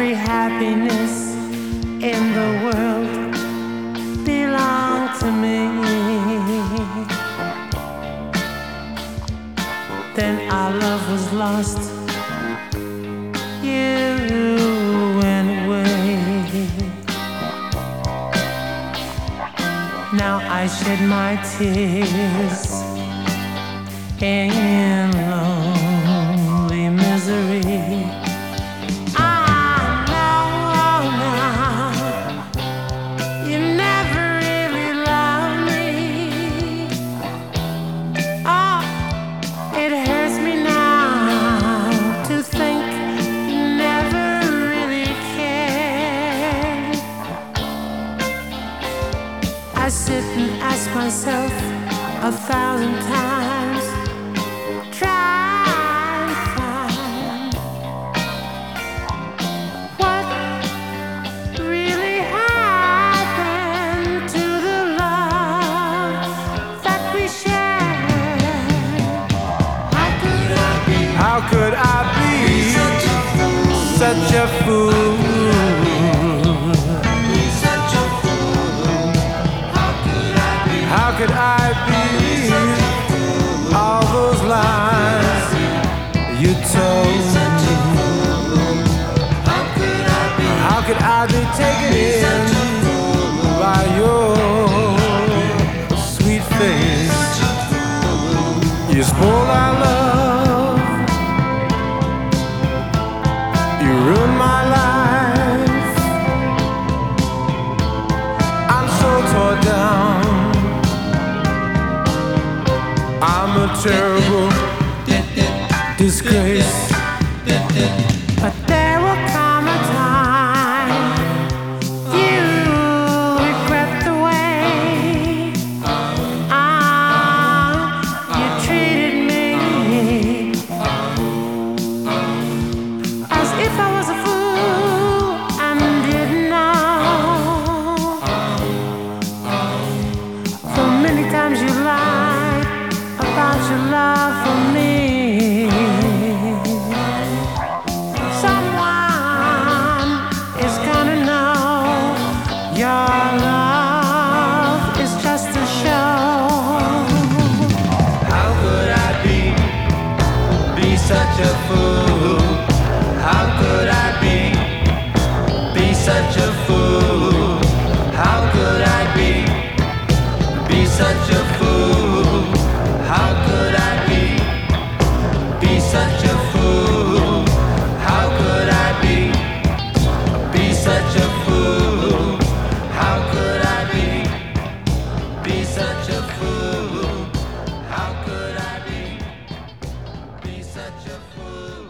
every happiness in the world belonged to me. Then our love was lost. You went away. Now I shed my tears in lonely misery. I sit and ask myself 1,000 times, try and find what really happened to the love that we shared. How could I be such a fool? How could I believe all those lies you told me? How could I be taken in by your sweet face? You spoiled our love, you ruined my life. I'm so torn down, I'm a terrible disgrace. But there will come a time you regret the way you treated me, as if I was a fool and didn't know. So many times you lied about your love for me. Someone is gonna know your love is just a show. How could I be such a fool? How could I be such a fool? How could I be such a fool? How could I be such a fool? How could I be such a fool? How could I be such a fool? How could I be such a fool?